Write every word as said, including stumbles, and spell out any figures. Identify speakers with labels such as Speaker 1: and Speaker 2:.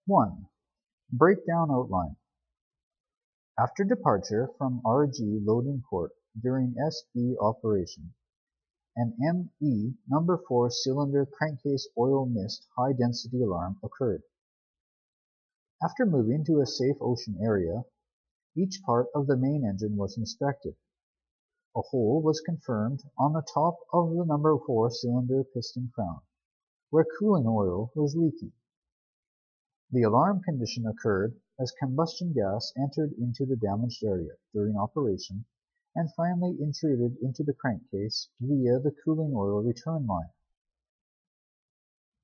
Speaker 1: one. Breakdown outline. After departure from R G loading port during S B operation, an M E number four cylinder crankcase oil mist high density alarm occurred. After moving to a safe ocean area, each part of the main engine was inspected. A hole was confirmed on the top of the number four cylinder piston crown, where cooling oil was leaking. The alarm condition occurred as combustion gas entered into the damaged area during operation and finally intruded into the crankcase via the cooling oil return line.